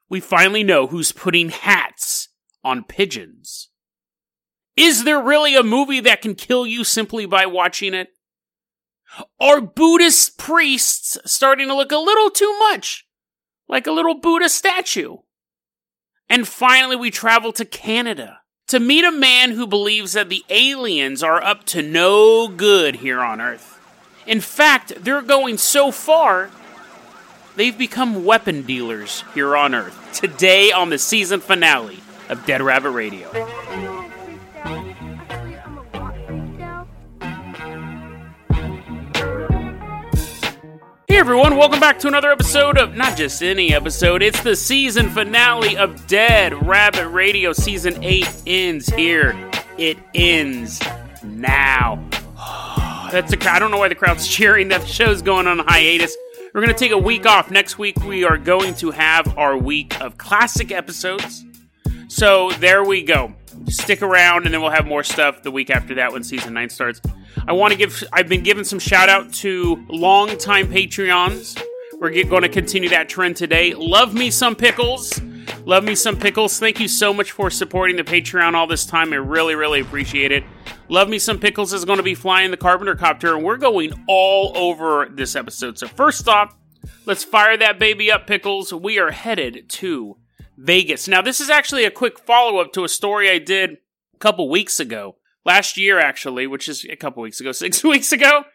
we finally know who's putting hats on pigeons. Is there really a movie that can kill you simply by watching it? Are Buddhist priests starting to look a little too much like a little Buddha statue? And finally, we travel to Canada to meet a man who believes that the aliens are up to no good here on Earth. In fact, they're going so far, they've become weapon dealers here on Earth. Today on the season finale of Dead Rabbit Radio. Hey everyone, welcome back to another episode of, not just any episode, it's the season finale of Dead Rabbit Radio. Season 8 ends here. It ends now. I don't know why the crowd's cheering. That show's going on hiatus. We're going to take a week off. Next week we are going to have our week of classic episodes. So there we go. Stick around and then we'll have more stuff the week after that when season 9 starts. I've been giving some shout out to longtime Patreons. We're going to continue that trend today. Love me some pickles. Love me some pickles. Thank you so much for supporting the Patreon all this time. I really, really appreciate it. Love me some pickles is going to be flying the Carpenter Copter, and we're going all over this episode. So first off, let's fire that baby up, pickles. We are headed to Vegas. Now, this is actually a quick follow-up to a story I did a couple weeks ago. Last year, actually, which is a couple weeks ago, 6 weeks ago,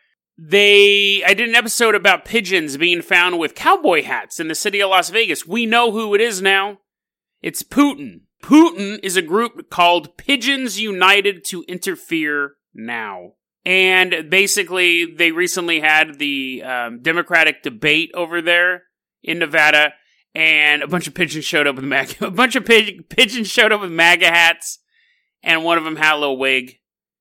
I did an episode about pigeons being found with cowboy hats in the city of Las Vegas. We know who it is now. It's Putin. Putin is a group called Pigeons United to Interfere Now. And basically, they recently had the Democratic debate over there in Nevada, and a bunch of pigeons showed up with pigeons showed up with MAGA hats, and one of them had a little wig.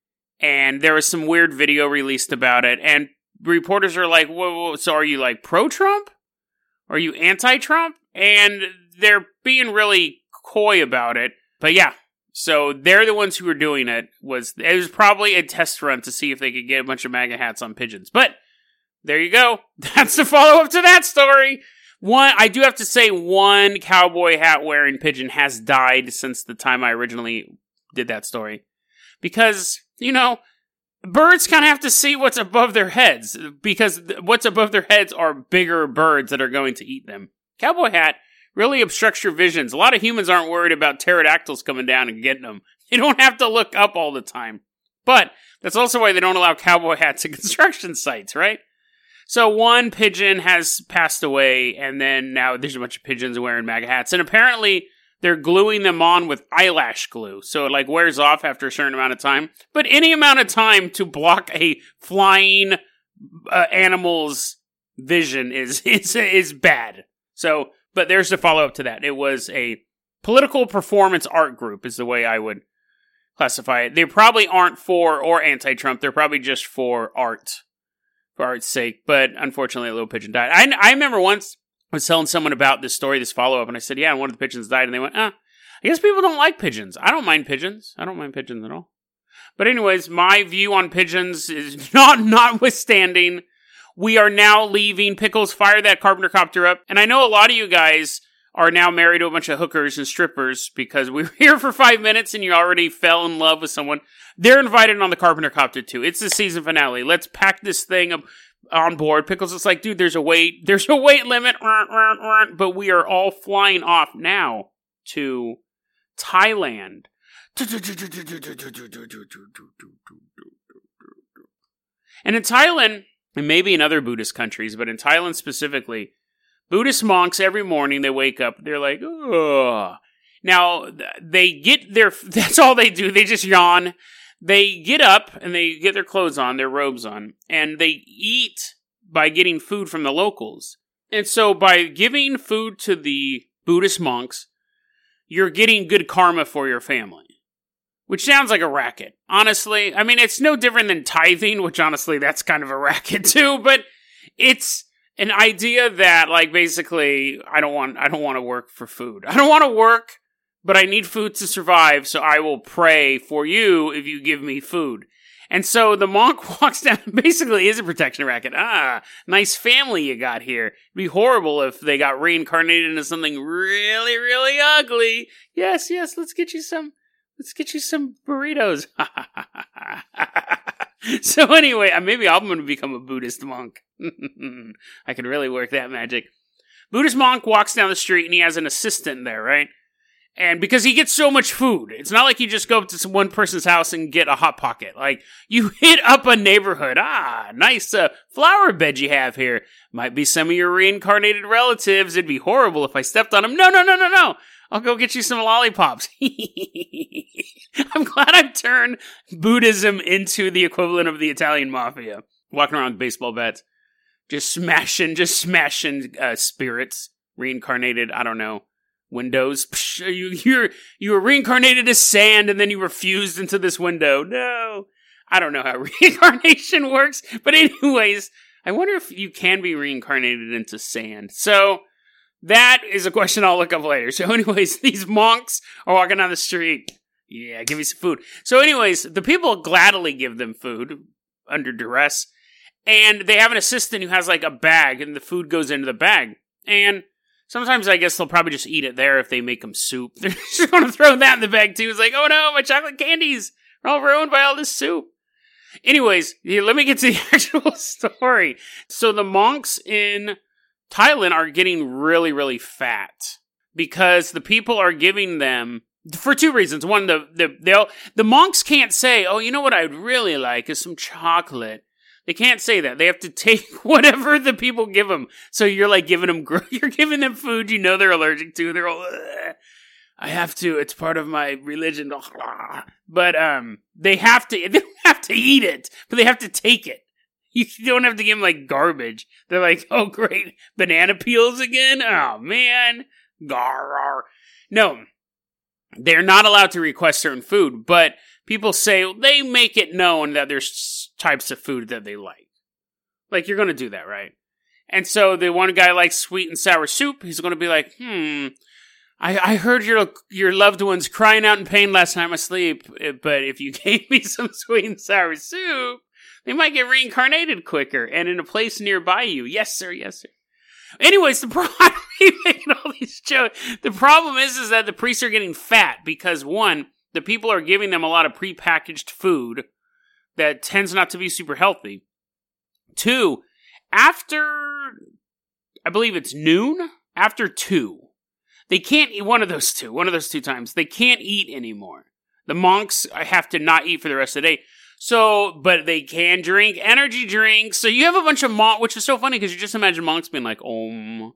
And there was some weird video released about it. And reporters are like, whoa, so are you like pro-Trump? Are you anti-Trump? And they're being really coy about it. But yeah, so they're the ones who were doing it. It was probably a test run to see if they could get a bunch of MAGA hats on pigeons. But there you go. That's the follow-up to that story. I do have to say, one cowboy hat wearing pigeon has died since the time I originally did that story. Because, birds kind of have to see what's above their heads, because what's above their heads are bigger birds that are going to eat them. Cowboy hat really obstructs your visions. A lot of humans aren't worried about pterodactyls coming down and getting them. They don't have to look up all the time. But that's also why they don't allow cowboy hats at construction sites, right? So one pigeon has passed away, and then now there's a bunch of pigeons wearing MAGA hats. And apparently they're gluing them on with eyelash glue, so it wears off after a certain amount of time. But any amount of time to block a flying animal's vision is bad. So, but there's the follow-up to that. It was a political performance art group, is the way I would classify it. They probably aren't for or anti-Trump. They're probably just for art, for art's sake. But unfortunately, a little pigeon died. I remember once I was telling someone about this story, this follow-up, and I said, yeah, one of the pigeons died, and they went, I guess people don't like pigeons. I don't mind pigeons. I don't mind pigeons at all. But anyways, my view on pigeons is notwithstanding. We are now leaving. Pickles, fire that Carpenter Copter up. And I know a lot of you guys are now married to a bunch of hookers and strippers because we were here for 5 minutes and you already fell in love with someone. They're invited on the Carpenter Copter too. It's the season finale. Let's pack this thing up on board. Pickles is like, dude, there's a weight limit, but we are all flying off now to Thailand. And in Thailand, and maybe in other Buddhist countries, but in Thailand specifically, Buddhist monks, every morning they wake up, they're like, ugh. Now, that's all they do, they just yawn. They get up and they get their clothes on, their robes on, and they eat by getting food from the locals. And so by giving food to the Buddhist monks, you're getting good karma for your family. Which sounds like a racket. Honestly, I mean, it's no different than tithing, which honestly, that's kind of a racket too, but it's an idea that, basically, I don't want to work for food. I don't want to work, but I need food to survive, so I will pray for you if you give me food. And so the monk walks down, basically is a protection racket. Nice family you got here. It'd be horrible if they got reincarnated into something really, really ugly. Yes, let's get you some burritos. So anyway, maybe I'm going to become a Buddhist monk. I could really work that magic. Buddhist monk walks down the street and he has an assistant there, right? And because he gets so much food, it's not like you just go up to one person's house and get a Hot Pocket. Like, you hit up a neighborhood. Nice flower bed you have here. Might be some of your reincarnated relatives. It'd be horrible if I stepped on them. No. I'll go get you some lollipops. I'm glad I've turned Buddhism into the equivalent of the Italian mafia. Walking around with baseball bats. Just smashing spirits. Reincarnated, I don't know. Windows. You were reincarnated as sand and then you were fused into this window. No. I don't know how reincarnation works. But anyways, I wonder if you can be reincarnated into sand. So, that is a question I'll look up later. So anyways, these monks are walking down the street. Yeah, give me some food. So anyways, the people gladly give them food under duress. And they have an assistant who has like a bag and the food goes into the bag. And sometimes I guess they'll probably just eat it there if they make them soup. They're just going to throw that in the bag too. It's like, oh no, my chocolate candies are all ruined by all this soup. Anyways, let me get to the actual story. So the monks in Thailand are getting really, really fat because the people are giving them for two reasons. One, the monks can't say, oh, you know what I'd really like is some chocolate. They can't say that. They have to take whatever the people give them. So you're like giving them, you're giving them food you know they're allergic to. They're all, I have to. It's part of my religion. But they don't have to eat it, but they have to take it. You don't have to give them, like, garbage. They're like, oh, great, banana peels again? Oh, man. Gar. No, they're not allowed to request certain food, but people say they make it known that there's types of food that they like. Like, you're going to do that, right? And so the one guy likes sweet and sour soup. He's going to be like, I heard your loved ones crying out in pain last time I sleep, but if you gave me some sweet and sour soup, they might get reincarnated quicker and in a place nearby you. Yes, sir. Anyways, the problem, making all these jokes. The problem is that the priests are getting fat because, one, the people are giving them a lot of prepackaged food that tends not to be super healthy. Two, after, I believe it's noon, after 2, they can't eat one of those two times. They can't eat anymore. The monks have to not eat for the rest of the day. So, but they can drink energy drinks. So you have a bunch of monks, which is so funny because you just imagine monks being like, Om.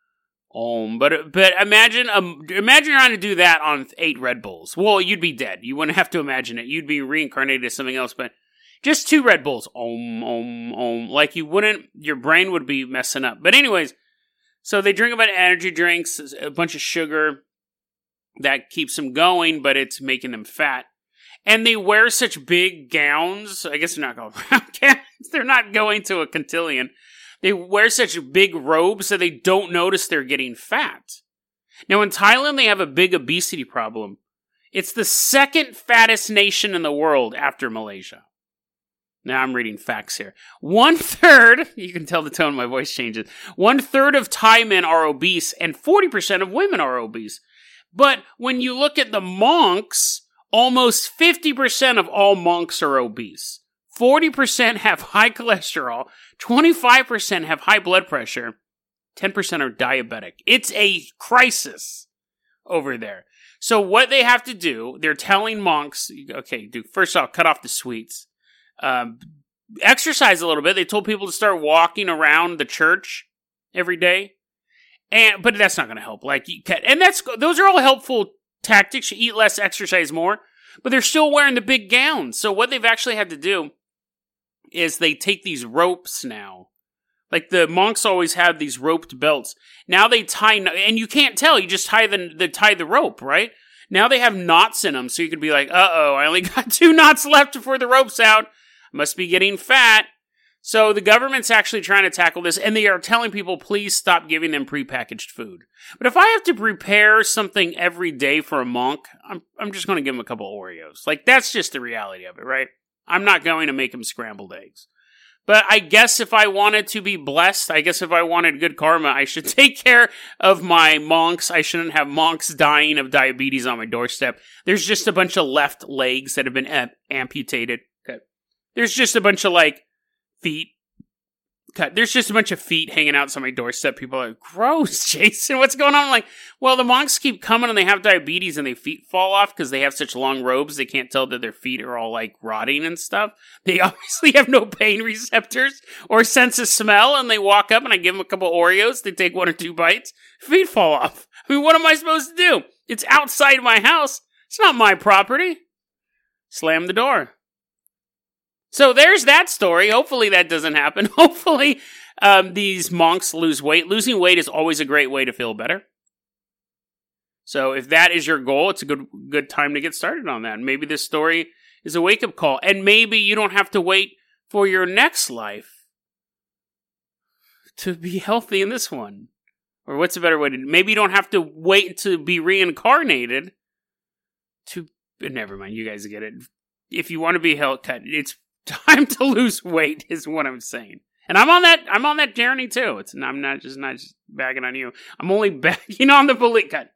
But imagine trying to do that on 8 Red Bulls. Well, you'd be dead. You wouldn't have to imagine it. You'd be reincarnated as something else, but just 2 Red Bulls. Om. Like you wouldn't, your brain would be messing up. But anyways, so they drink a bunch of energy drinks, a bunch of sugar that keeps them going, but it's making them fat. And they wear such big gowns. I guess they're not going around gowns. They're not going to a cotillion. They wear such big robes that they don't notice they're getting fat. Now, in Thailand, they have a big obesity problem. It's the second fattest nation in the world after Malaysia. Now, I'm reading facts here. 1/3, you can tell the tone of my voice changes, 1/3 of Thai men are obese, and 40% of women are obese. But when you look at the monks, almost 50% of all monks are obese. 40% have high cholesterol. 25% have high blood pressure. 10% are diabetic. It's a crisis over there. So what they have to do, they're telling monks, okay, first off, cut off the sweets. Exercise a little bit. They told people to start walking around the church every day. But that's not going to help. Those are all helpful tactics. You eat less, exercise more. But they're still wearing the big gowns. So what they've actually had to do is they take these ropes now. Like the monks always have these roped belts. Now they tie, and you can't tell. You just tie the rope, right? Now they have knots in them, so you could be like, uh-oh, I only got 2 knots left before the rope's out. Must be getting fat. So the government's actually trying to tackle this, and they are telling people, please stop giving them prepackaged food. But if I have to prepare something every day for a monk, I'm just going to give them a couple Oreos. Like, that's just the reality of it, right? I'm not going to make him scrambled eggs. But I guess if I wanted to be blessed, I guess if I wanted good karma, I should take care of my monks. I shouldn't have monks dying of diabetes on my doorstep. There's just a bunch of left legs that have been amputated. Okay. There's just a bunch of, feet. Cut. There's just a bunch of feet hanging outside my doorstep. People are like, gross, Jason, what's going on? I'm like, well, the monks keep coming and they have diabetes and their feet fall off because they have such long robes. They can't tell that their feet are all rotting and stuff. They obviously have no pain receptors or sense of smell, and they walk up and I give them a couple Oreos. They take 1 or 2 bites. Feet fall off. I mean, what am I supposed to do? It's outside my house. It's not my property. Slam the door. So there's that story. Hopefully that doesn't happen. Hopefully these monks lose weight. Losing weight is always a great way to feel better. So if that is your goal, it's a good time to get started on that. Maybe this story is a wake-up call. And maybe you don't have to wait for your next life to be healthy in this one. Or what's a better way to do it? Maybe you don't have to wait to be reincarnated to... Never mind, you guys get it. If you want to be healthy, it's time to lose weight is what I'm saying. And I'm on that journey too. I'm not just bagging on you. I'm only bagging on the bullet cut.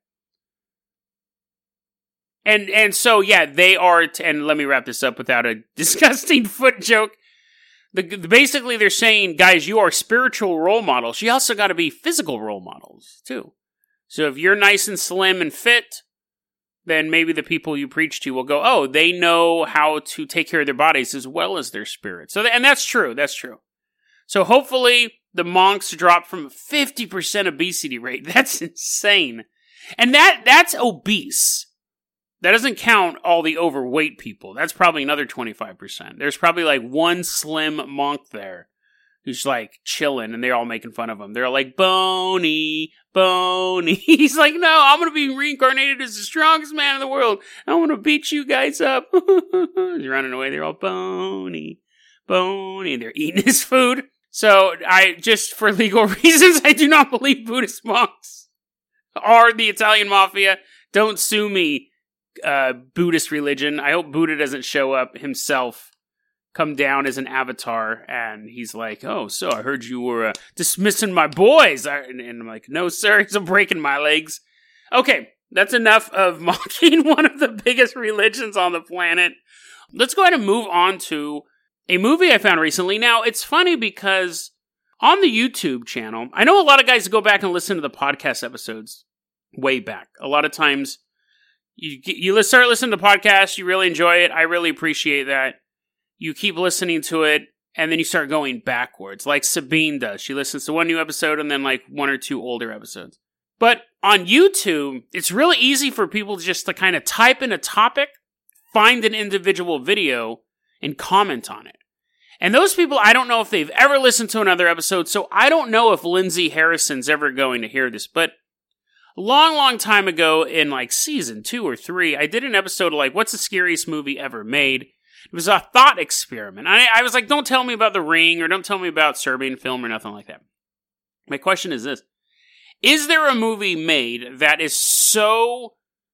And so yeah, they are and let me wrap this up without a disgusting foot joke. Basically they're saying, guys, you are spiritual role models. You also got to be physical role models too. So if you're nice and slim and fit, then maybe the people you preach to will go, oh, they know how to take care of their bodies as well as their spirit. So, and that's true. That's true. So hopefully the monks drop from 50% obesity rate. That's insane. And that's obese. That doesn't count all the overweight people. That's probably another 25%. There's probably one slim monk there who's chilling and they're all making fun of him. They're like, Boney, Boney. He's like, no, I'm going to be reincarnated as the strongest man in the world. I want to beat you guys up. He's running away. They're all Boney, Boney. And they're eating his food. So just for legal reasons, I do not believe Buddhist monks are the Italian mafia. Don't sue me, Buddhist religion. I hope Buddha doesn't show up himself, come down as an avatar, and he's like, oh, so I heard you were dismissing my boys. And I'm like, no, sir, he's breaking my legs. Okay, that's enough of mocking one of the biggest religions on the planet. Let's go ahead and move on to a movie I found recently. Now, it's funny because on the YouTube channel, I know a lot of guys go back and listen to the podcast episodes way back. A lot of times, you start listening to podcasts, you really enjoy it. I really appreciate that. You keep listening to it, and then you start going backwards, like Sabine does. She listens to one new episode and then 1 or 2 older episodes. But on YouTube, it's really easy for people just to kind of type in a topic, find an individual video, and comment on it. And those people, I don't know if they've ever listened to another episode, so I don't know if Lindsay Harrison's ever going to hear this, but long time ago in season 2 or 3, I did an episode of what's the scariest movie ever made? It was a thought experiment. I was like, don't tell me about The Ring or don't tell me about Serbian film or nothing like that. My question is this. Is there a movie made that is so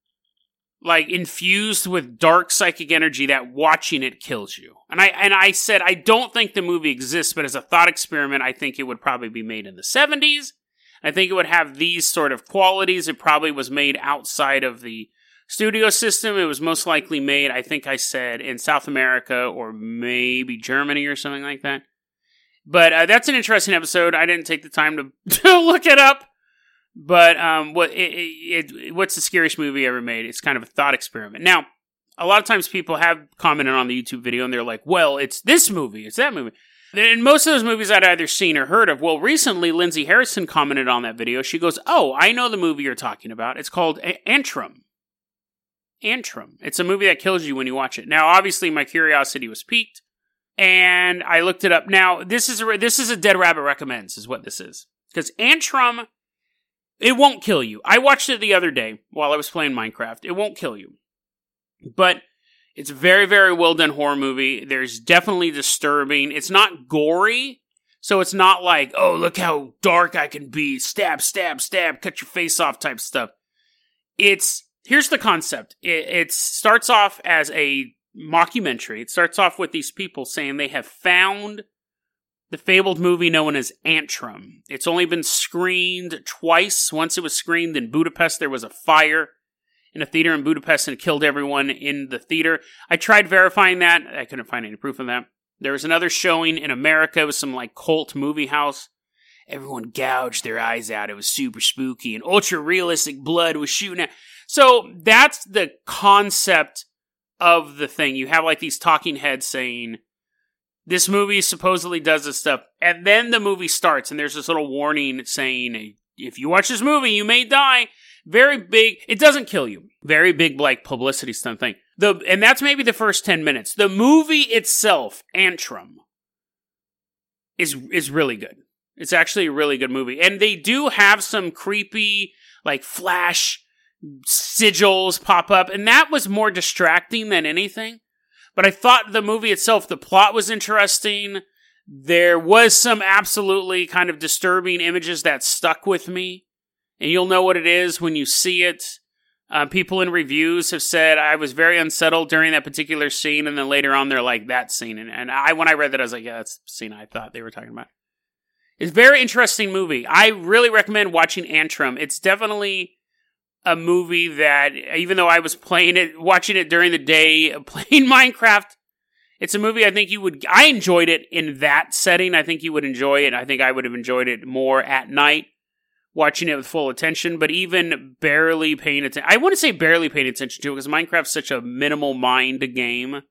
infused with dark psychic energy that watching it kills you? And I said, I don't think the movie exists, but as a thought experiment, I think it would probably be made in the 70s. I think it would have these sort of qualities. It probably was made outside of the studio system. It was most likely made, I think I said, in South America or maybe Germany or something like that. But that's an interesting episode. I didn't take the time to look it up. But what's the scariest movie ever made? It's kind of a thought experiment. Now, a lot of times people have commented on the YouTube video and they're like, well, it's this movie, it's that movie. And most of those movies I'd either seen or heard of. Well, recently, Lindsay Harrison commented on that video. She goes, oh, I know the movie you're talking about. It's called Antrum. Antrum. It's a movie that kills you when you watch it. Now, obviously, my curiosity was piqued, and I looked it up. Now, this is a Dead Rabbit Recommends, is what this is. Because Antrum, it won't kill you. I watched it the other day while I was playing Minecraft. It won't kill you. But it's a very, very well done horror movie. There's definitely disturbing. It's not gory, so it's not like, oh, look how dark I can be. Stab, stab, stab, cut your face off type stuff. Here's the concept. It starts off as a mockumentary. It starts off with these people saying they have found the fabled movie known as Antrum. It's only been screened twice. Once it was screened in Budapest, there was a fire in a theater in Budapest and it killed everyone in the theater. I tried verifying that. I couldn't find any proof of that. There was another showing in America. It was some like cult movie house. Everyone gouged their eyes out. It was super spooky and ultra realistic blood was shooting out. So that's the concept of the thing. You have like these talking heads saying, this movie supposedly does this stuff. And then the movie starts and there's this little warning saying, if you watch this movie, you may die. Very big. It doesn't kill you. Very big like publicity stunt thing. And that's maybe the first 10 minutes. The movie itself, Antrum, is really good. It's actually a really good movie. And they do have some creepy like flash sigils pop up. And that was more distracting than anything. But I thought the movie itself, the plot was interesting. There was some absolutely kind of disturbing images that stuck with me. And you'll know what it is when you see it. People in reviews have said, I was very unsettled during that particular scene. And then later on, they're like, that scene. And when I read that, I was like, yeah, that's the scene I thought they were talking about. It's a very interesting movie. I really recommend watching Antrum. It's definitely a movie that, even though I was watching it during the day, playing Minecraft, it's a movie I think I enjoyed it in that setting. I think you would enjoy it. I think I would have enjoyed it more at night, watching it with full attention, but even barely paying attention. I wouldn't say barely paying attention to it, because Minecraft's such a minimal mind game.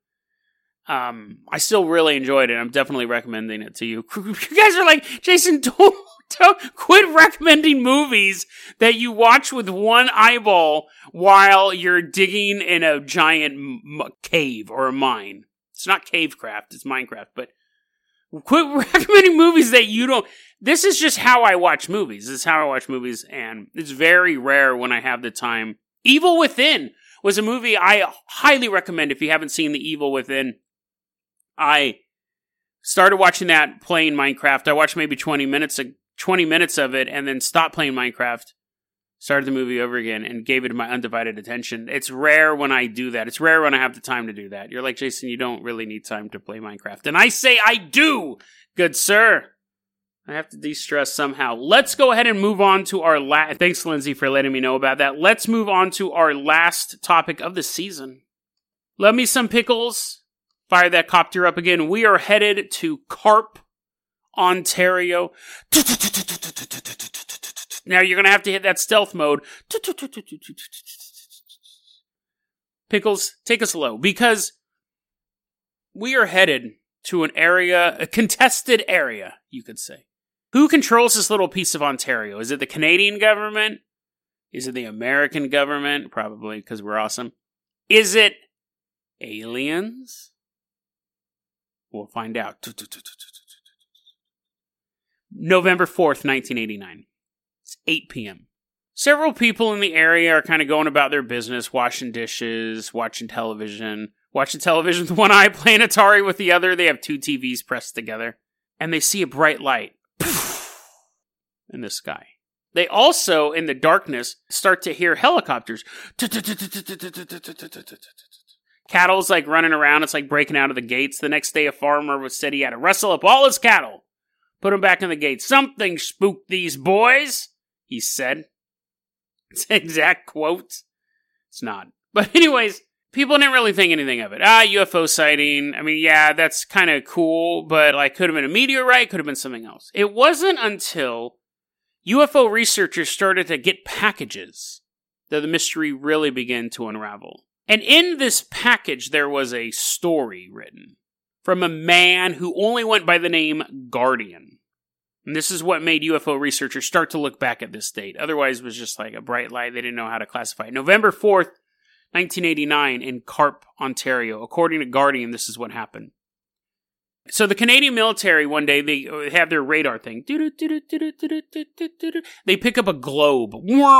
I still really enjoyed it. I'm definitely recommending it to you. You guys are like, Jason, don't quit recommending movies that you watch with one eyeball while you're digging in a giant cave or a mine. It's not Cavecraft, it's Minecraft, but quit recommending movies that you don't. This is just how I watch movies. This is how I watch movies, and it's very rare when I have the time. Evil Within was a movie I highly recommend if you haven't seen The Evil Within. I started watching that playing Minecraft. I watched maybe 20 minutes of it and then stopped playing Minecraft, started the movie over again, and gave it my undivided attention. It's rare when I do that. It's rare when I have the time to do that. You're like, Jason, you don't really need time to play Minecraft. And I say I do, good sir. I have to de-stress somehow. Let's go ahead and move on to our last... Thanks, Lindsay, for letting me know about that. Let's move on to our last topic of the season. Love me some pickles. Fire that copter up again. We are headed to Carp, Ontario. Now you're going to have to hit that stealth mode. Pickles, take us low, because we are headed to an area, a contested area, you could say. Who controls this little piece of Ontario? Is it the Canadian government? Is it the American government? Probably, because we're awesome. Is it aliens? We'll find out. November 4th, 1989. It's 8 p.m. Several people in the area are kind of going about their business, washing dishes, watching television with one eye, playing Atari with the other. They have two TVs pressed together. And they see a bright light in the sky. They also, in the darkness, start to hear helicopters. Cattle's like running around. It's like breaking out of the gates. The next day, a farmer said he had to wrestle up all his cattle, put them back in the gates. Something spooked these boys, he said. It's an exact quote. It's not. But anyways, people didn't really think anything of it. UFO sighting. I mean, yeah, that's kind of cool, but like could have been a meteorite, could have been something else. It wasn't until UFO researchers started to get packages that the mystery really began to unravel. And in this package, there was a story written from a man who only went by the name Guardian. And this is what made UFO researchers start to look back at this date. Otherwise, it was just like a bright light. They didn't know how to classify it. November 4th, 1989 in Carp, Ontario. According to Guardian, this is what happened. So the Canadian military, one day, they have their radar thing. They pick up a globe.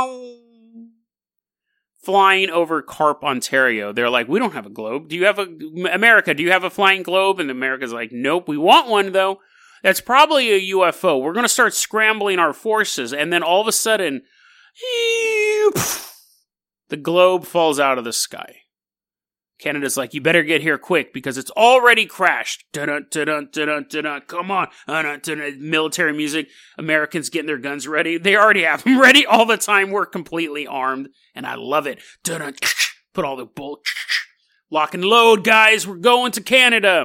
Flying over Carp, Ontario. They're like, we don't have a globe. America, do you have a flying globe? And America's like, nope, we want one though. That's probably a UFO. We're going to start scrambling our forces. And then all of a sudden, the globe falls out of the sky. Canada's like, you better get here quick because it's already crashed. Dun dun dun dun dun dun. Come on. Military music. Americans getting their guns ready. They already have them ready all the time. We're completely armed, and I love it. Dun. Put all the bullets. Lock and load, guys. We're going to Canada.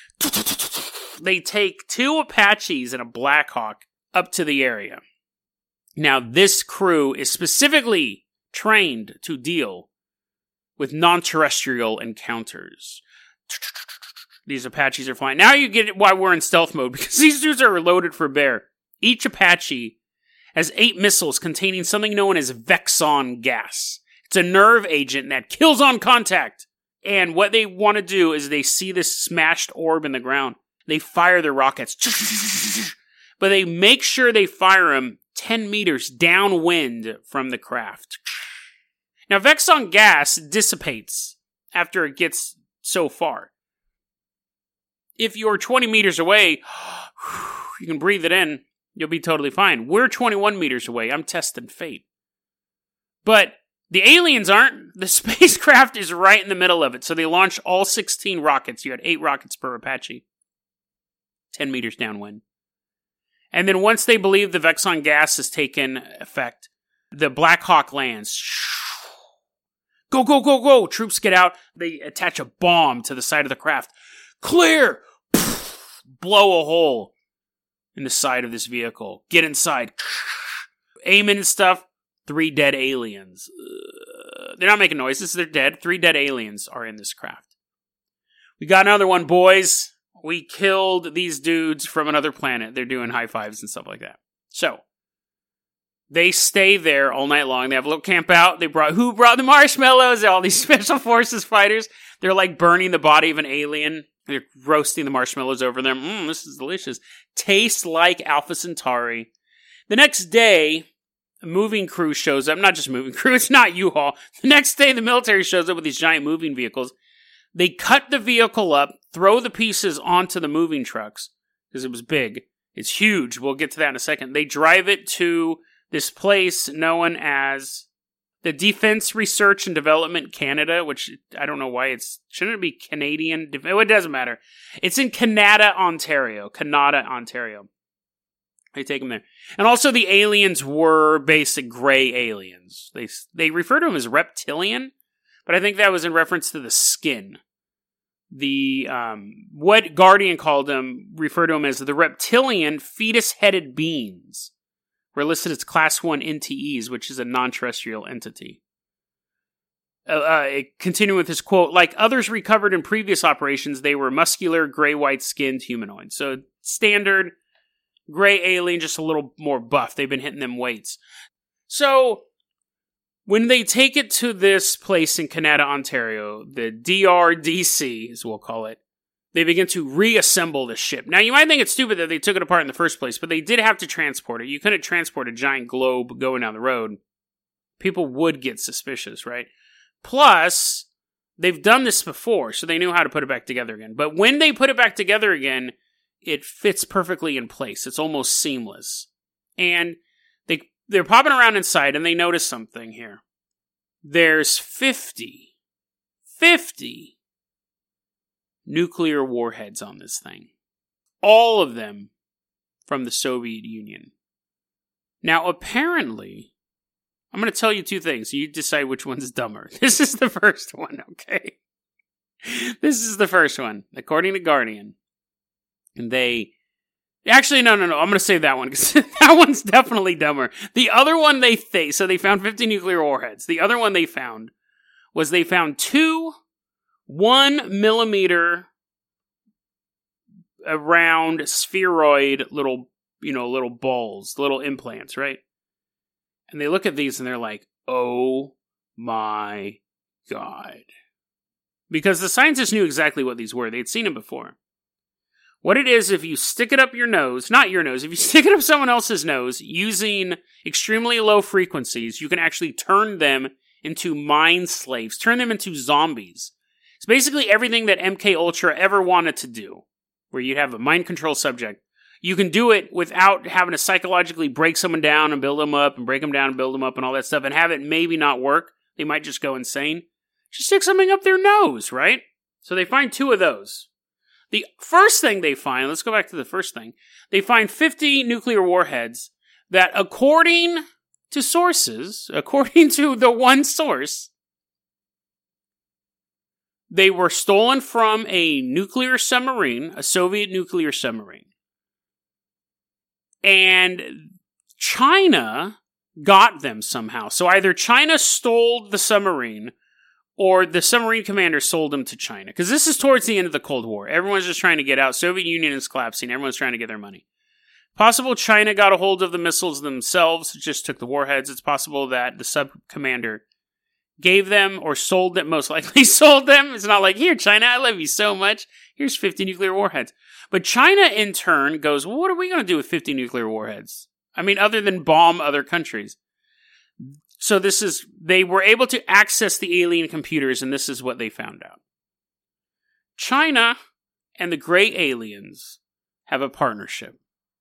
They take 2 Apaches and a Blackhawk up to the area. Now, this crew is specifically trained to deal with non-terrestrial encounters. These Apaches are flying. Now you get why we're in stealth mode, because these dudes are loaded for bear. Each Apache has 8 missiles containing something known as Vexon gas. It's a nerve agent that kills on contact. And what they want to do is they see this smashed orb in the ground. They fire their rockets. But they make sure they fire them 10 meters downwind from the craft. Now, Vexon gas dissipates after it gets so far. If you're 20 meters away, you can breathe it in. You'll be totally fine. We're 21 meters away. I'm testing fate. But the aliens aren't. The spacecraft is right in the middle of it. So they launch all 16 rockets. You had 8 rockets per Apache. 10 meters downwind. And then once they believe the Vexon gas has taken effect, the Black Hawk lands. Go, go, go, go! Troops get out. They attach a bomb to the side of the craft. Clear! Blow a hole in the side of this vehicle. Get inside. Aiming and stuff. 3 dead aliens. They're not making noises. They're dead. 3 dead aliens are in this craft. We got another one, boys. We killed these dudes from another planet. They're doing high fives and stuff like that. So, they stay there all night long. They have a little camp out. Who brought the marshmallows? All these special forces fighters. They're like burning the body of an alien. They're roasting the marshmallows over them. This is delicious. Tastes like Alpha Centauri. The next day, a moving crew shows up. Not just moving crew. It's not U-Haul. The next day, the military shows up with these giant moving vehicles. They cut the vehicle up, throw the pieces onto the moving trucks, because it was big. It's huge. We'll get to that in a second. They drive it to this place known as the Defense Research and Development Canada, which I don't know why shouldn't it be Canadian? It doesn't matter. It's in Canada, Ontario. They take them there. And also the aliens were basic gray aliens. They refer to them as reptilian, but I think that was in reference to the skin. What Guardian called them, referred to them as the reptilian fetus-headed beings. Were listed as Class 1 NTEs, which is a non-terrestrial entity. Continuing with his quote, like others recovered in previous operations, they were muscular, gray-white skinned humanoids. So standard gray alien, just a little more buff. They've been hitting them weights. So when they take it to this place in Canada, Ontario, the DRDC, as we'll call it, they begin to reassemble the ship. Now, you might think it's stupid that they took it apart in the first place, but they did have to transport it. You couldn't transport a giant globe going down the road. People would get suspicious, right? Plus, they've done this before, so they knew how to put it back together again. But when they put it back together again, it fits perfectly in place. It's almost seamless. And they're popping around inside, and they notice something here. There's 50 nuclear warheads on this thing. All of them from the Soviet Union. Now, apparently, I'm going to tell you 2 things. You decide which one's dumber. This is the first one, okay? This is the first one, according to Guardian. And they... Actually, no. I'm going to save that one, because that one's definitely dumber. The other one so they found 50 nuclear warheads. The other one they found was they found 2 1mm around spheroid little balls, little implants, right? And they look at these and they're like, oh my God. Because the scientists knew exactly what these were. They'd seen them before. What it is, if you stick it up your nose, not your nose, if you stick it up someone else's nose using extremely low frequencies, you can actually turn them into mind slaves, turn them into zombies. It's basically everything that MK Ultra ever wanted to do, where you'd have a mind control subject. You can do it without having to psychologically break someone down and build them up, and break them down and build them up and all that stuff, and have it maybe not work. They might just go insane. Just stick something up their nose, right? So they find 2 of those. The first thing they find, let's go back to the first thing. They find 50 nuclear warheads that, according to sources, according to the one source, they were stolen from a nuclear submarine, a Soviet nuclear submarine. And China got them somehow. So either China stole the submarine, or the submarine commander sold them to China. Because this is towards the end of the Cold War. Everyone's just trying to get out. Soviet Union is collapsing. Everyone's trying to get their money. Possible China got a hold of the missiles themselves, just took the warheads. It's possible that the sub commander gave them or sold them, most likely sold them. It's not like, here, China, I love you so much. Here's 50 nuclear warheads. But China, in turn, goes, well, what are we going to do with 50 nuclear warheads? I mean, other than bomb other countries. So they were able to access the alien computers, and this is what they found out. China and the gray aliens have a partnership.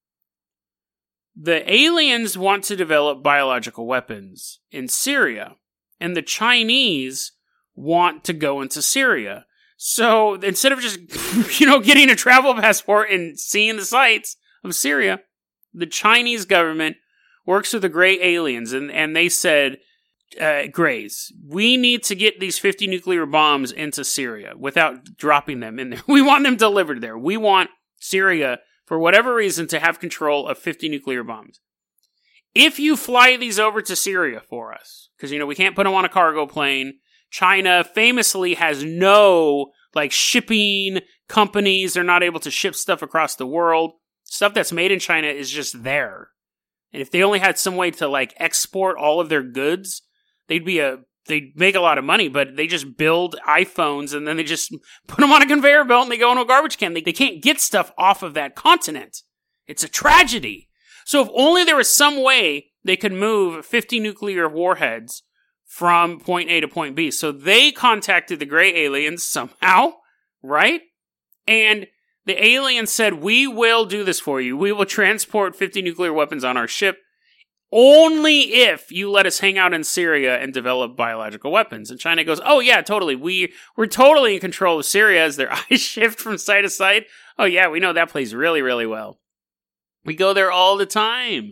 The aliens want to develop biological weapons in Syria, and the Chinese want to go into Syria. So instead of just, getting a travel passport and seeing the sights of Syria, the Chinese government works with the gray aliens, and they said, Grays, we need to get these 50 nuclear bombs into Syria without dropping them in there. We want them delivered there. We want Syria, for whatever reason, to have control of 50 nuclear bombs. If you fly these over to Syria for us, because, we can't put them on a cargo plane. China famously has no, shipping companies. They're not able to ship stuff across the world. Stuff that's made in China is just there. And if they only had some way to, export all of their goods, they'd make a lot of money, but they just build iPhones and then they just put them on a conveyor belt and they go into a garbage can. They can't get stuff off of that continent. It's a tragedy. So if only there was some way they could move 50 nuclear warheads from point A to point B. So they contacted the gray aliens somehow, right? And the aliens said, we will do this for you. We will transport 50 nuclear weapons on our ship only if you let us hang out in Syria and develop biological weapons. And China goes, oh yeah, totally. We're totally in control of Syria, as their eyes shift from side to side. Oh yeah, we know that place really, really well. We go there all the time.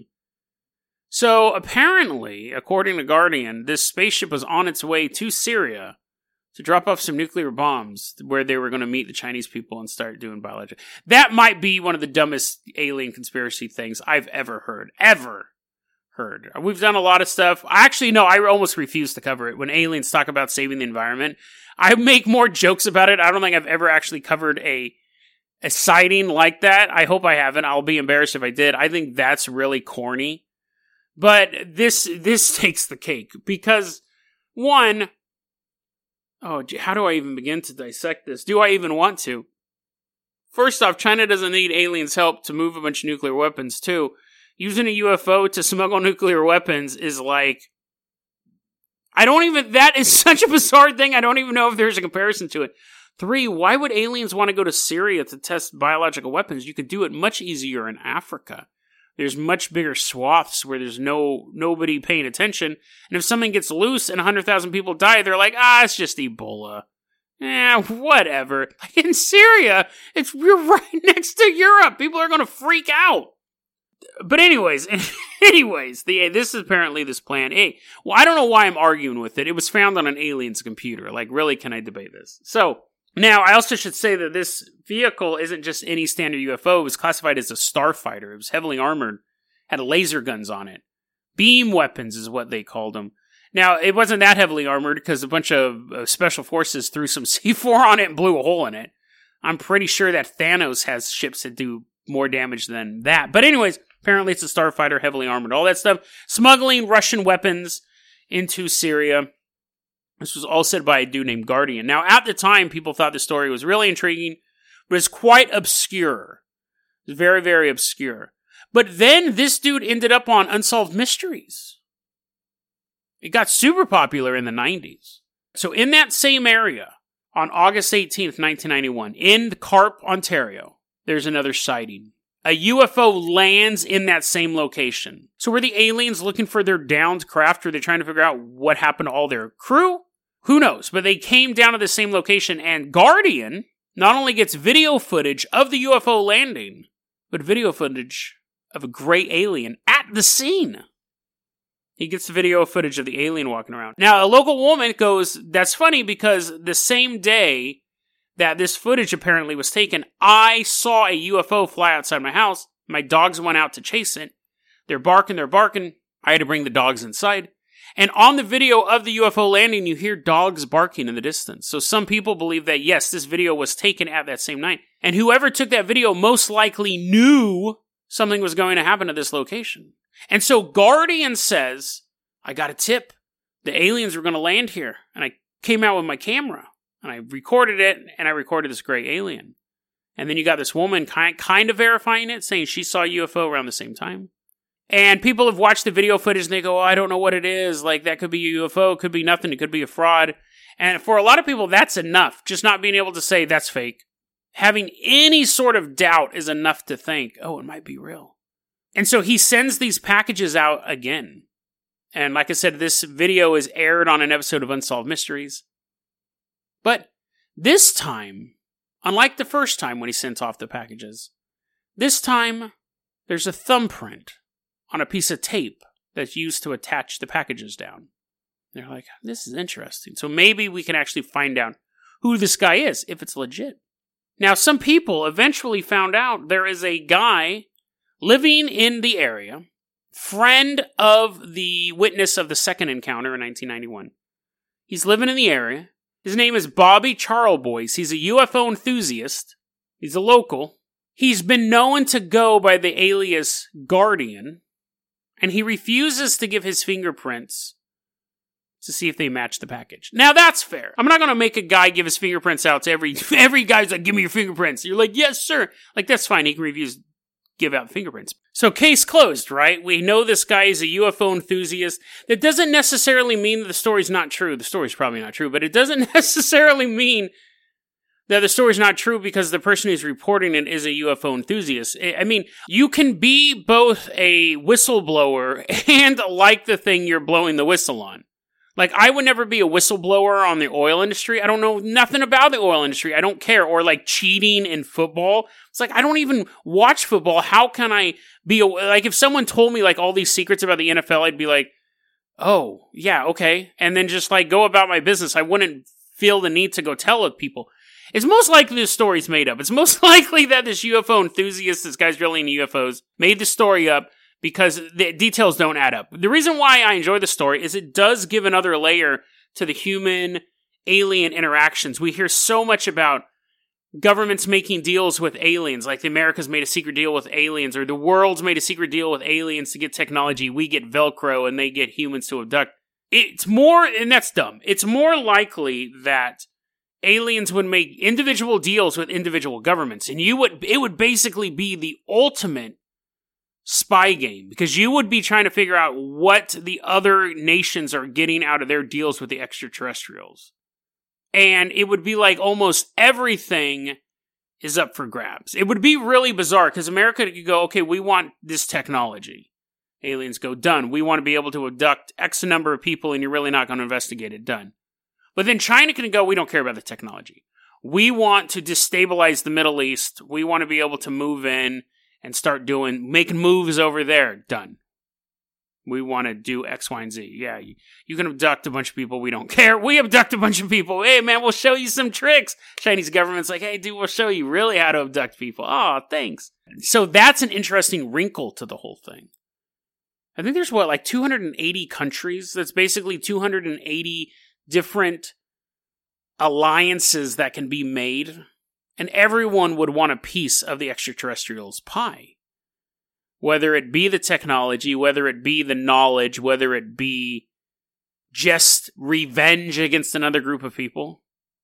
So apparently, according to Guardian, this spaceship was on its way to Syria to drop off some nuclear bombs where they were going to meet the Chinese people and start doing biology. That might be one of the dumbest alien conspiracy things I've ever heard. We've done a lot of stuff. Actually, no, I almost refuse to cover it. When aliens talk about saving the environment, I make more jokes about it. I don't think I've ever actually covered a sighting like that. I hope I haven't. I'll be embarrassed if I did. I think that's really corny. But this takes the cake because, one, how do I even begin to dissect this? Do I even want to? First off, China doesn't need aliens' help to move a bunch of nuclear weapons, too. Using a UFO to smuggle nuclear weapons is that is such a bizarre thing, I don't even know if there's a comparison to it. 3, why would aliens want to go to Syria to test biological weapons? You could do it much easier in Africa. There's much bigger swaths where there's nobody paying attention. And if something gets loose and 100,000 people die, they're like, it's just Ebola. Whatever. In Syria, you're right next to Europe. People are going to freak out. But anyways, this is apparently this plan A. Well, I don't know why I'm arguing with it. It was found on an alien's computer. Really, can I debate this? So, now, I also should say that this vehicle isn't just any standard UFO. It was classified as a starfighter. It was heavily armored, had laser guns on it. Beam weapons is what they called them. Now, it wasn't that heavily armored because a bunch of special forces threw some C4 on it and blew a hole in it. I'm pretty sure that Thanos has ships that do more damage than that. But anyways, apparently it's a starfighter, heavily armored, all that stuff. Smuggling Russian weapons into Syria. This was all said by a dude named Guardian. Now, at the time, people thought the story was really intriguing, but it's quite obscure. It's very, very obscure. But then this dude ended up on Unsolved Mysteries. It got super popular in the 90s. So in that same area, on August 18th, 1991, in Carp, Ontario, there's another sighting. A UFO lands in that same location. So were the aliens looking for their downed craft? Were they trying to figure out what happened to all their crew? Who knows? But they came down to the same location, and Guardian not only gets video footage of the UFO landing, but video footage of a gray alien at the scene. He gets video footage of the alien walking around. Now, a local woman goes, that's funny because the same day that this footage apparently was taken, I saw a UFO fly outside my house. My dogs went out to chase it. They're barking. I had to bring the dogs inside. And on the video of the UFO landing, you hear dogs barking in the distance. So some people believe that, yes, this video was taken at that same night. And whoever took that video most likely knew something was going to happen at this location. And so Guardian says, I got a tip. The aliens were going to land here. And I came out with my camera. And I recorded it, and I recorded this gray alien. And then you got this woman kind of verifying it, saying she saw a UFO around the same time. And people have watched the video footage, and they go, oh, I don't know what it is. Like, that could be a UFO, it could be nothing, it could be a fraud. And for a lot of people, that's enough. Just not being able to say, that's fake. Having any sort of doubt is enough to think, oh, it might be real. And so he sends these packages out again. And like I said, this video is aired on an episode of Unsolved Mysteries. But this time, unlike the first time when he sent off the packages, this time there's a thumbprint on a piece of tape that's used to attach the packages down. They're like, this is interesting. So maybe we can actually find out who this guy is, if it's legit. Now, some people eventually found out there is a guy living in the area, friend of the witness of the second encounter in 1991. He's living in the area. His name is Bobby Charlebois. He's a UFO enthusiast. He's a local. He's been known to go by the alias Guardian, and he refuses to give his fingerprints to see if they match the package. Now, that's fair. I'm not going to make a guy give his fingerprints out to every guy's like, give me your fingerprints. You're like, yes, sir. Like, that's fine. He can give out fingerprints. So case closed, right? We know this guy is a UFO enthusiast. That doesn't necessarily mean that the story's not true. The story's probably not true, but it doesn't necessarily mean that the story's not true because the person who's reporting it is a UFO enthusiast. I mean, you can be both a whistleblower and like the thing you're blowing the whistle on. Like, I would never be a whistleblower on the oil industry. I don't know nothing about the oil industry. I don't care. Or like cheating in football. It's like, I don't even watch football. How can I be like, if someone told me like all these secrets about the NFL, I'd be like, oh, yeah, okay. And then just like go about my business. I wouldn't feel the need to go tell people. It's most likely this story's made up. It's most likely that this UFO enthusiast, this guy's drilling UFOs, made the story up because the details don't add up. The reason why I enjoy the story is it does give another layer to the human-alien interactions. We hear so much about governments making deals with aliens, like the America's made a secret deal with aliens, or the world's made a secret deal with aliens to get technology. We get Velcro and they get humans to abduct. It's more, and that's dumb, it's more likely that aliens would make individual deals with individual governments, and it would basically be the ultimate spy game, because you would be trying to figure out what the other nations are getting out of their deals with the extraterrestrials. And it would be like almost everything is up for grabs. It would be really bizarre, because America could go, okay, we want this technology. Aliens go, done. We want to be able to abduct X number of people, and you're really not going to investigate it, done. But then China can go, we don't care about the technology. We want to destabilize the Middle East. We want to be able to move in and start making moves over there. Done. We want to do X, Y, and Z. Yeah, you can abduct a bunch of people. We don't care. We abduct a bunch of people. Hey, man, we'll show you some tricks. Chinese government's like, hey, dude, we'll show you really how to abduct people. Oh, thanks. So that's an interesting wrinkle to the whole thing. I think there's, like 280 countries? That's basically 280 different alliances that can be made. And everyone would want a piece of the extraterrestrials' pie. Whether it be the technology, whether it be the knowledge, whether it be just revenge against another group of people.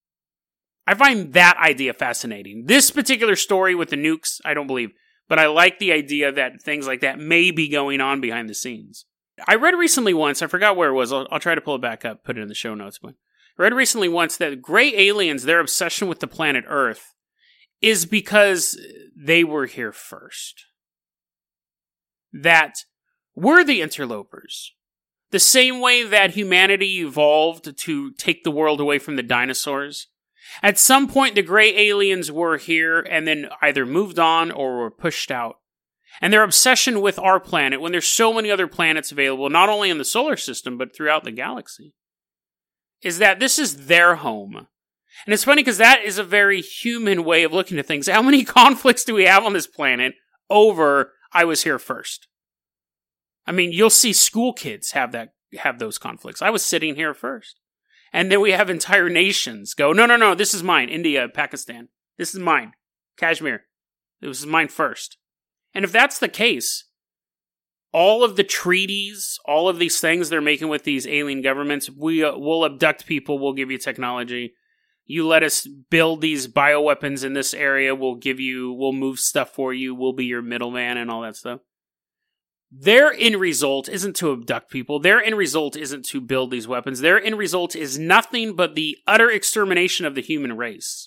I find that idea fascinating. This particular story with the nukes, I don't believe. But I like the idea that things like that may be going on behind the scenes. I read recently once, I forgot where it was, I'll try to pull it back up, put it in the show notes. But I read recently once that gray aliens, their obsession with the planet Earth, is because they were here first. That we're the interlopers. The same way that humanity evolved to take the world away from the dinosaurs. At some point, the gray aliens were here and then either moved on or were pushed out. And their obsession with our planet, when there's so many other planets available, not only in the solar system, but throughout the galaxy, is that this is their home. And it's funny because that is a very human way of looking at things. How many conflicts do we have on this planet over I was here first? I mean, you'll see school kids have those conflicts. I was sitting here first. And then we have entire nations go, no, this is mine. India, Pakistan. This is mine. Kashmir. This is mine first. And if that's the case, all of the treaties, all of these things they're making with these alien governments, we'll abduct people, we'll give you technology. You let us build these bioweapons in this area, we'll move stuff for you, we'll be your middleman and all that stuff. Their end result isn't to abduct people. Their end result isn't to build these weapons. Their end result is nothing but the utter extermination of the human race.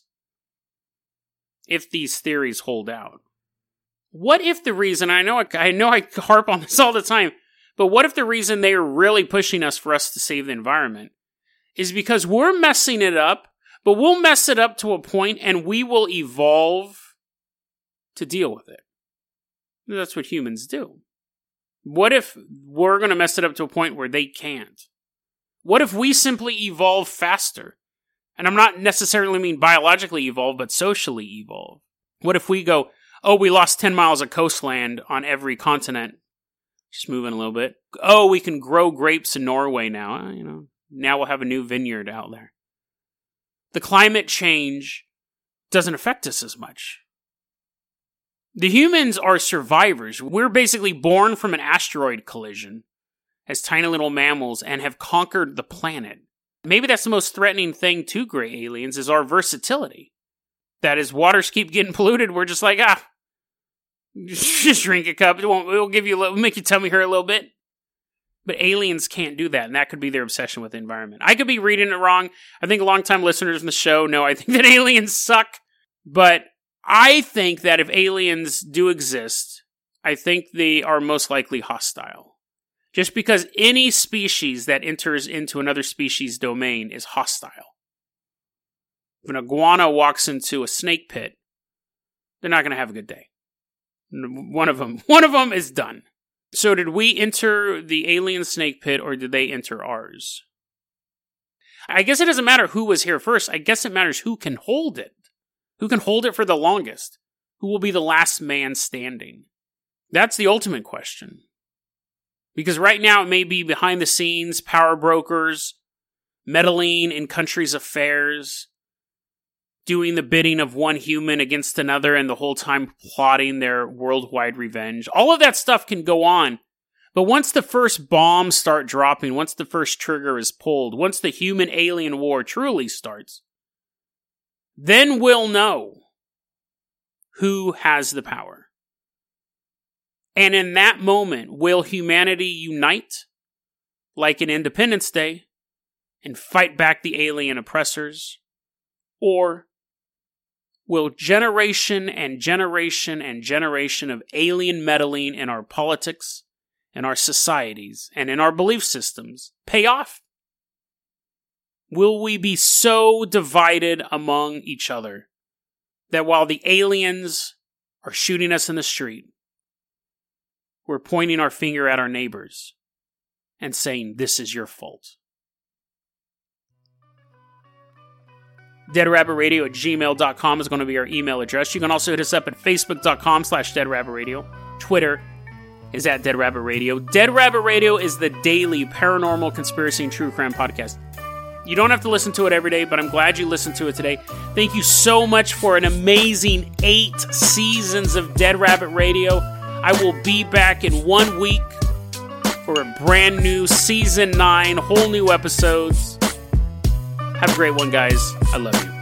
If these theories hold out. What if the reason, I know I harp on this all the time, but what if the reason they are really pushing us for us to save the environment is because we're messing it up, but we'll mess it up to a point and we will evolve to deal with it. That's what humans do. What if we're going to mess it up to a point where they can't? What if we simply evolve faster? And I'm not necessarily mean biologically evolve, but socially evolve. What if we go, oh, we lost 10 miles of coastland on every continent. Just moving a little bit. Oh, we can grow grapes in Norway now. Now we'll have a new vineyard out there. The climate change doesn't affect us as much. The humans are survivors. We're basically born from an asteroid collision as tiny little mammals and have conquered the planet. Maybe that's the most threatening thing to gray aliens is our versatility. That is, waters keep getting polluted, we're just like, just drink a cup. It'll make your tummy hurt a little bit. But aliens can't do that, and that could be their obsession with the environment. I could be reading it wrong. I think longtime listeners in the show know I think that aliens suck, but I think that if aliens do exist, I think they are most likely hostile. Just because any species that enters into another species' domain is hostile. If an iguana walks into a snake pit, they're not going to have a good day. One of them is done. So did we enter the alien snake pit or did they enter ours? I guess it doesn't matter who was here first. I guess it matters who can hold it. Who can hold it for the longest? Who will be the last man standing? That's the ultimate question. Because right now it may be behind the scenes, power brokers, meddling in countries' affairs, doing the bidding of one human against another and the whole time plotting their worldwide revenge. All of that stuff can go on. But once the first bombs start dropping, once the first trigger is pulled, once the human-alien war truly starts, then we'll know who has the power. And in that moment, will humanity unite, like in Independence Day, and fight back the alien oppressors? Or will generation and generation and generation of alien meddling in our politics, in our societies, and in our belief systems pay off? Will we be so divided among each other that while the aliens are shooting us in the street, we're pointing our finger at our neighbors and saying, this is your fault? DeadRabbitRadio@gmail.com is going to be our email address. You can also hit us up at Facebook.com/DeadRabbitRadio. Twitter is at Dead Rabbit Radio. Dead Rabbit Radio is the daily paranormal, conspiracy, and true crime podcast. You don't have to listen to it every day, but I'm glad you listened to it today. Thank you so much for an amazing 8 seasons of Dead Rabbit Radio. I will be back in 1 week for a brand new Season 9, whole new episodes. Have a great one, guys. I love you.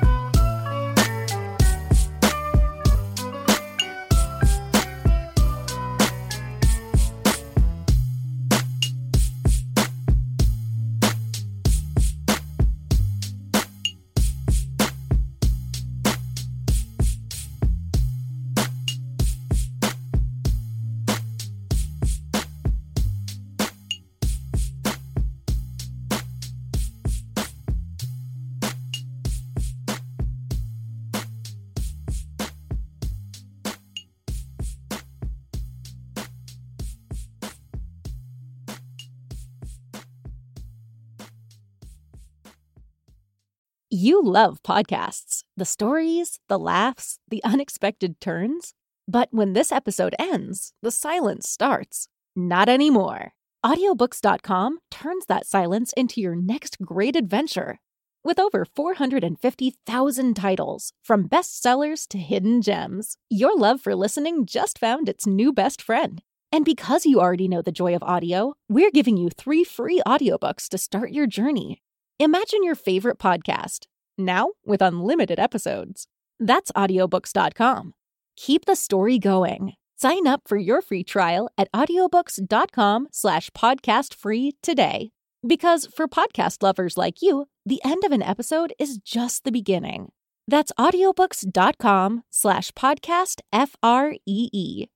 You love podcasts, the stories, the laughs, the unexpected turns. But when this episode ends, the silence starts. Not anymore. Audiobooks.com turns that silence into your next great adventure. With over 450,000 titles, from bestsellers to hidden gems, your love for listening just found its new best friend. And because you already know the joy of audio, we're giving you 3 free audiobooks to start your journey. Imagine your favorite podcast, now with unlimited episodes. That's audiobooks.com. Keep the story going. Sign up for your free trial at audiobooks.com/podcastfree today. Because for podcast lovers like you, the end of an episode is just the beginning. That's audiobooks.com/podcastfree.